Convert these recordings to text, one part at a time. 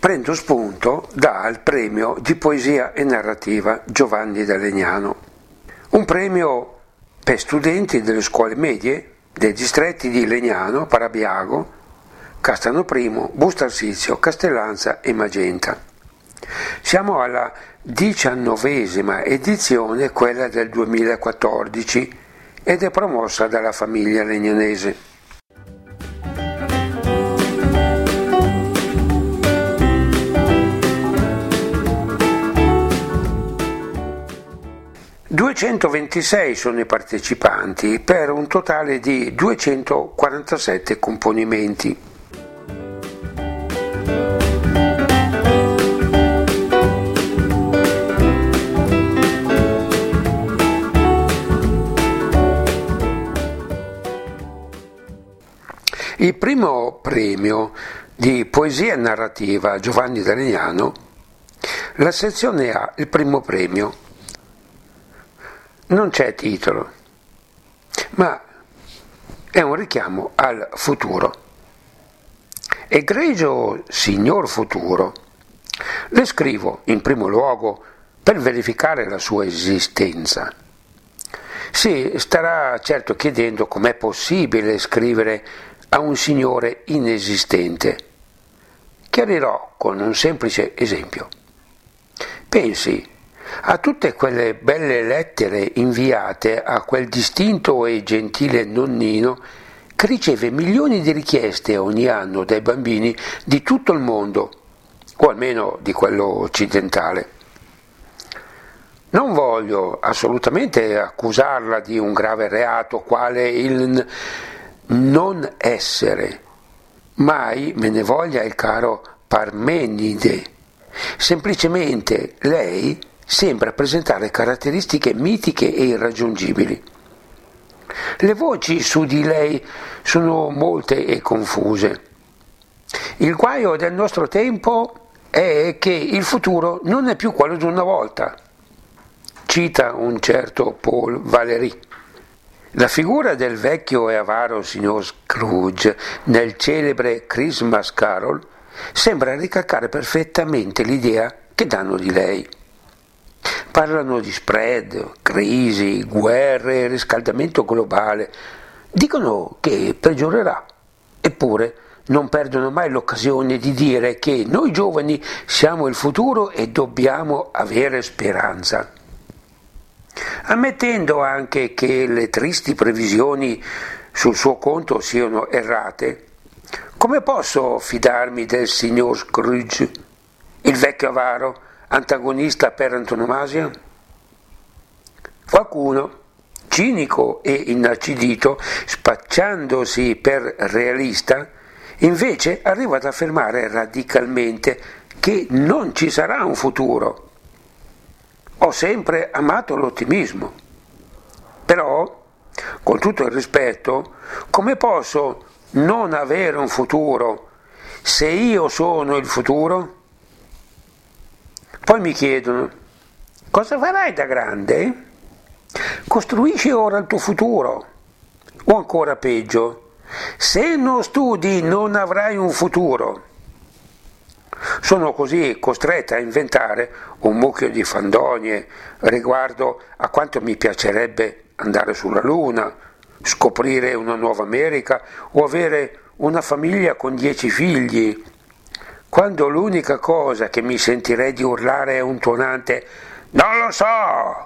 prendo spunto dal premio di poesia e narrativa Giovanni da Legnano, un premio per studenti delle scuole medie dei distretti di Legnano, Parabiago, Castano I, Busto Arsizio, Castellanza e Magenta. Siamo alla 19ª edizione, quella del 2014, ed è promossa dalla famiglia legnanese. «226 sono i partecipanti per un totale di 247 componimenti. Il primo premio di poesia narrativa Giovanni da Legnano, la sezione A, il primo premio. Non c'è titolo, ma è un richiamo al futuro. Egregio signor futuro, le scrivo in primo luogo per verificare la sua esistenza. Si starà certo chiedendo com'è possibile scrivere a un signore inesistente. Chiarirò con un semplice esempio. Pensi a tutte quelle belle lettere inviate a quel distinto e gentile nonnino che riceve milioni di richieste ogni anno dai bambini di tutto il mondo, o almeno di quello occidentale. Non voglio assolutamente accusarla di un grave reato quale il non essere. Mai me ne voglia il caro Parmenide. Semplicemente lei sembra presentare caratteristiche mitiche e irraggiungibili. Le voci su di lei sono molte e confuse. Il guaio del nostro tempo è che il futuro non è più quello di una volta, cita un certo Paul Valéry. La figura del vecchio e avaro signor Scrooge nel celebre Christmas Carol sembra ricalcare perfettamente l'idea che danno di lei. Parlano di spread, crisi, guerre, riscaldamento globale. Dicono che peggiorerà, eppure non perdono mai l'occasione di dire che noi giovani siamo il futuro e dobbiamo avere speranza. Ammettendo anche che le tristi previsioni sul suo conto siano errate, come posso fidarmi del signor Scrooge, il vecchio avaro, antagonista per antonomasia? Qualcuno, cinico e inacidito, spacciandosi per realista, invece arriva ad affermare radicalmente che non ci sarà un futuro. Ho sempre amato l'ottimismo, però, con tutto il rispetto, come posso non avere un futuro se io sono il futuro? Poi mi chiedono, cosa farai da grande? Costruisci ora il tuo futuro. O ancora peggio, se non studi non avrai un futuro. Sono così costretta a inventare un mucchio di fandonie riguardo a quanto mi piacerebbe andare sulla Luna, scoprire una nuova America o avere una famiglia con 10 figli, quando l'unica cosa che mi sentirei di urlare è un tuonante «Non lo so!».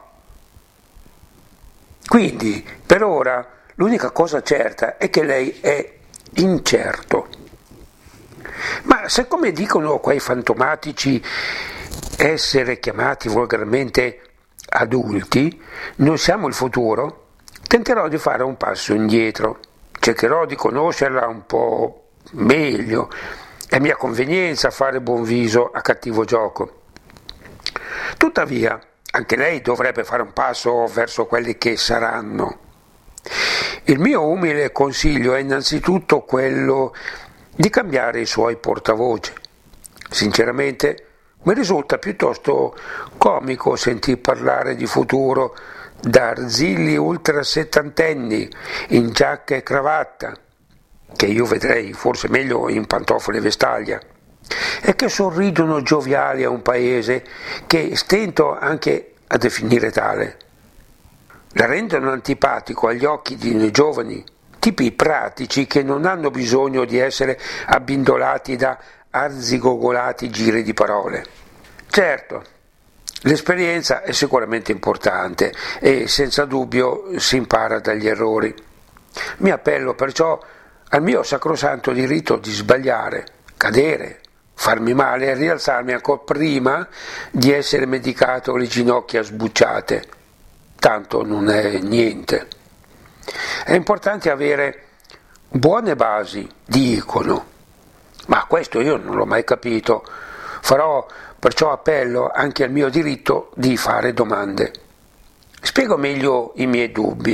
Quindi, per ora, l'unica cosa certa è che lei è incerto. Ma se, come dicono quei fantomatici essere chiamati volgarmente adulti, non siamo il futuro, tenterò di fare un passo indietro, cercherò di conoscerla un po' meglio. È mia convenienza fare buon viso a cattivo gioco. Tuttavia, anche lei dovrebbe fare un passo verso quelli che saranno. Il mio umile consiglio è innanzitutto quello di cambiare i suoi portavoce. Sinceramente, mi risulta piuttosto comico sentir parlare di futuro da arzilli ultrasettantenni in giacca e cravatta, che io vedrei forse meglio in pantofole e vestaglia. e che sorridono gioviali a un paese che stento anche a definire tale. La rendono antipatico agli occhi di noi giovani, tipi pratici che non hanno bisogno di essere abbindolati da arzigogolati giri di parole. Certo, l'esperienza è sicuramente importante e senza dubbio si impara dagli errori. Mi appello perciò al mio sacrosanto diritto di sbagliare, cadere, farmi male e rialzarmi ancora prima di essere medicato le ginocchia sbucciate. Tanto non è niente. È importante avere buone basi, dicono, ma questo io non l'ho mai capito. Farò perciò appello anche al mio diritto di fare domande. Spiego meglio i miei dubbi.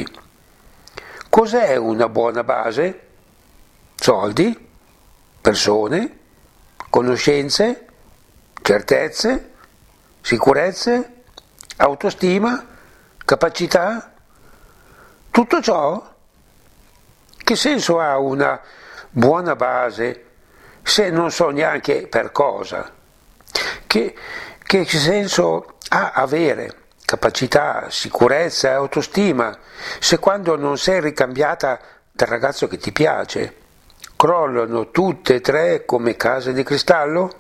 Cos'è una buona base? Soldi? Persone? Conoscenze? Certezze? Sicurezze? Autostima? Capacità? Tutto ciò? Che senso ha una buona base se non so neanche per cosa? Che senso ha avere capacità, sicurezza e autostima se quando non sei ricambiata dal ragazzo che ti piace crollano tutte e tre come case di cristallo?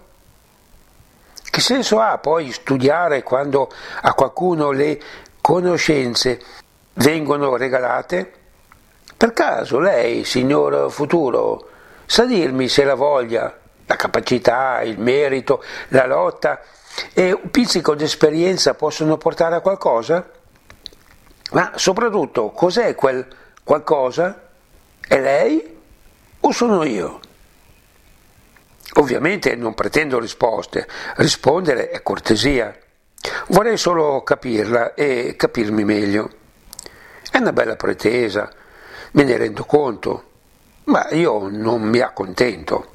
Che senso ha poi studiare quando a qualcuno le conoscenze vengono regalate? Per caso lei, signor Futuro, sa dirmi se la voglia, la capacità, il merito, la lotta e un pizzico di esperienza possono portare a qualcosa? Ma soprattutto, cos'è quel qualcosa? È lei o sono io? Ovviamente non pretendo risposte, rispondere è cortesia. Vorrei solo capirla e capirmi meglio. È una bella pretesa, me ne rendo conto, ma io non mi accontento.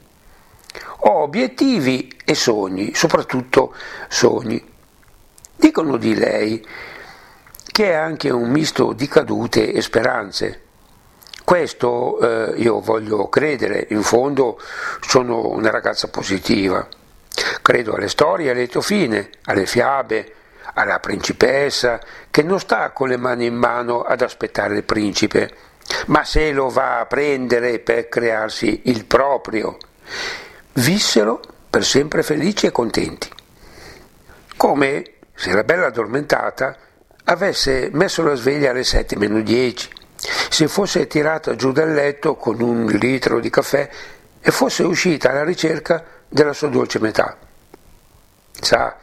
Ho obiettivi e sogni, soprattutto sogni. Dicono di lei che è anche un misto di cadute e speranze. Questo io voglio credere, in fondo sono una ragazza positiva. Credo alle storie a lieto fine, alle fiabe, alla principessa che non sta con le mani in mano ad aspettare il principe, ma se lo va a prendere per crearsi il proprio. Vissero per sempre felici e contenti. Come se la bella addormentata avesse messo la sveglia alle 7:10, si fosse tirata giù dal letto con un litro di caffè e fosse uscita alla ricerca della sua dolce metà. Sa,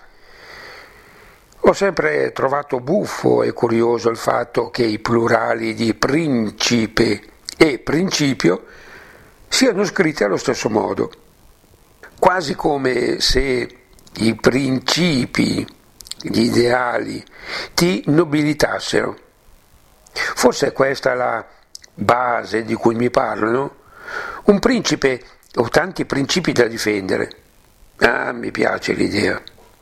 ho sempre trovato buffo e curioso il fatto che i plurali di principe e principio siano scritti allo stesso modo, quasi come se i principi, gli ideali, ti nobilitassero. Forse è questa la base di cui mi parlano? Un principe o tanti principi da difendere. Ah, mi piace l'idea.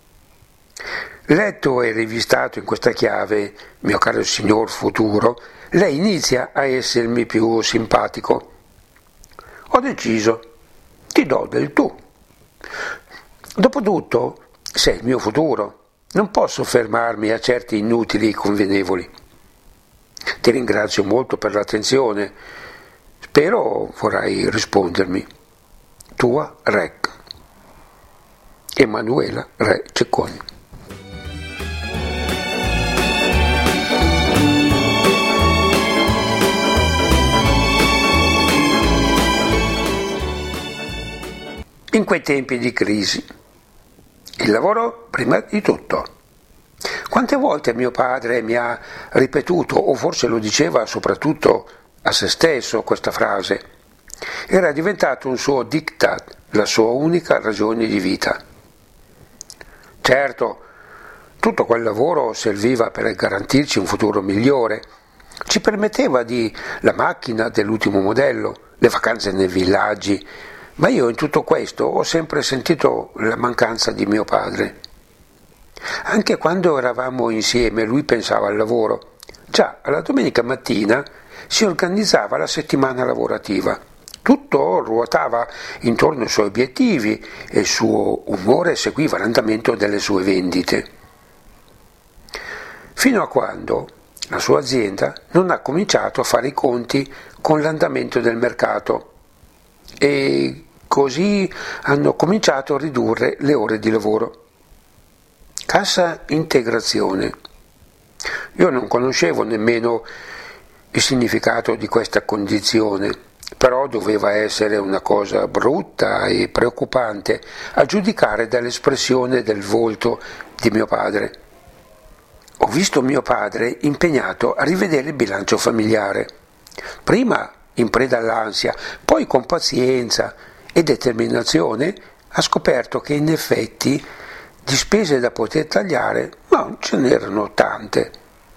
Letto e rivistato in questa chiave, mio caro signor Futuro, lei inizia a essermi più simpatico. Ho deciso, ti do del tu. Dopotutto, sei il mio futuro, non posso fermarmi a certi inutili convenevoli. Ti ringrazio molto per l'attenzione, spero vorrai rispondermi. Tua Rec. Emanuela Re Cecconi. In quei tempi di crisi, il lavoro prima di tutto. Quante volte mio padre mi ha ripetuto, o forse lo diceva soprattutto a se stesso, questa frase. Era diventato un suo diktat, la sua unica ragione di vita. Certo, tutto quel lavoro serviva per garantirci un futuro migliore. Ci permetteva la macchina dell'ultimo modello, le vacanze nei villaggi, ma io in tutto questo ho sempre sentito la mancanza di mio padre. Anche quando eravamo insieme lui pensava al lavoro. Già alla domenica mattina si organizzava la settimana lavorativa. Tutto ruotava intorno ai suoi obiettivi e il suo umore seguiva l'andamento delle sue vendite. Fino a quando la sua azienda non ha cominciato a fare i conti con l'andamento del mercato e così hanno cominciato a ridurre le ore di lavoro. Cassa integrazione. Io non conoscevo nemmeno il significato di questa condizione, però doveva essere una cosa brutta e preoccupante a giudicare dall'espressione del volto di mio padre. Ho visto mio padre impegnato a rivedere il bilancio familiare, prima in preda all'ansia, poi con pazienza e determinazione ha scoperto che in effetti di spese da poter tagliare non ce n'erano tante.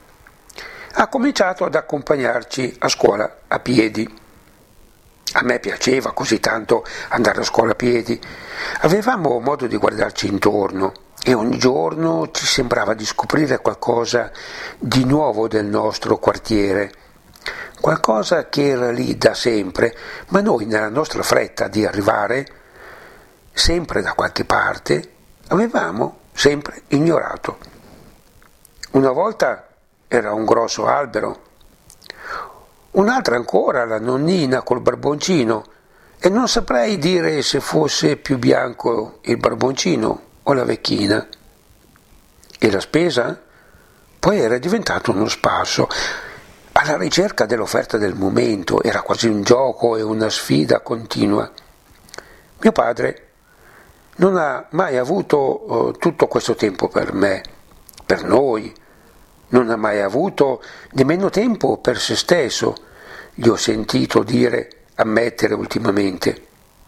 Ha cominciato ad accompagnarci a scuola a piedi. A me piaceva così tanto andare a scuola a piedi. Avevamo modo di guardarci intorno e ogni giorno ci sembrava di scoprire qualcosa di nuovo del nostro quartiere, qualcosa che era lì da sempre, ma noi nella nostra fretta di arrivare, sempre da qualche parte, avevamo sempre ignorato. Una volta era un grosso albero, un'altra ancora la nonnina col barboncino, e non saprei dire se fosse più bianco il barboncino o la vecchina. E la spesa? Poi era diventato uno spasso, alla ricerca dell'offerta del momento, era quasi un gioco e una sfida continua. Mio padre non ha mai avuto tutto questo tempo per me, per noi, non ha mai avuto nemmeno tempo per se stesso, gli ho sentito ammettere ultimamente.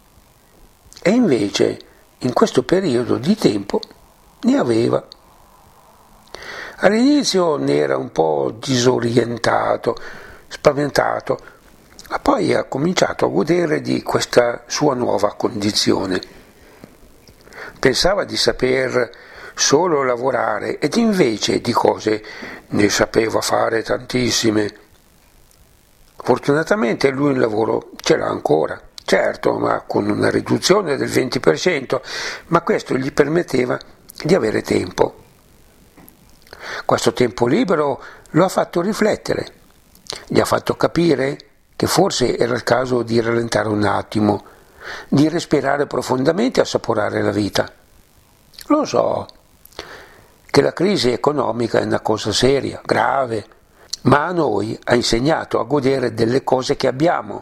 E invece, in questo periodo di tempo, ne aveva. All'inizio ne era un po' disorientato, spaventato, ma poi ha cominciato a godere di questa sua nuova condizione. Pensava di saper solo lavorare ed invece di cose ne sapeva fare tantissime. Fortunatamente lui il lavoro ce l'ha ancora, certo, ma con una riduzione del 20%, ma questo gli permetteva di avere tempo. Questo tempo libero lo ha fatto riflettere, gli ha fatto capire che forse era il caso di rallentare un attimo, di respirare profondamente e assaporare la vita. Lo so che la crisi economica è una cosa seria, grave, ma a noi ha insegnato a godere delle cose che abbiamo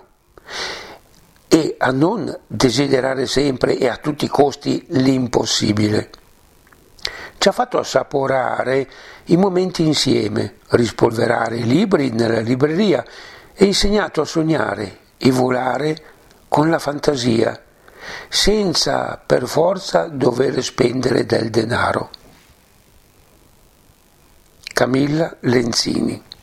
e a non desiderare sempre e a tutti i costi l'impossibile. Ci ha fatto assaporare i momenti insieme, rispolverare i libri nella libreria e insegnato a sognare e volare con la fantasia, senza per forza dover spendere del denaro. Camilla Lenzini.